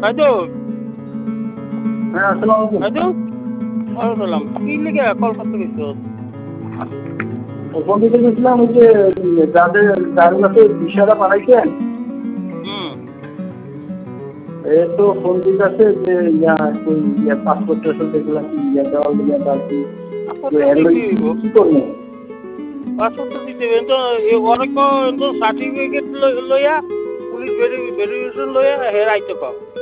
হয়তো হ্যাঁ আসসালামু আলাইকুম। হয়তো বললাম কি লিখে কল করতে গেছো? ফোন দিতে গেছিলাম ওই যে যার কাছে ভিসাটা পাঠাইছেন তো ফোন দিতে আছে যে পাসপোর্ট দেখলাম কি দেওয়াল দিলে আর কি কি করবো পাসপোর্ট দিতে অনেক সার্টিফিকেট লইয়া পুলিশ ভেরিফিকেশন লইয়া হের আইতে পাও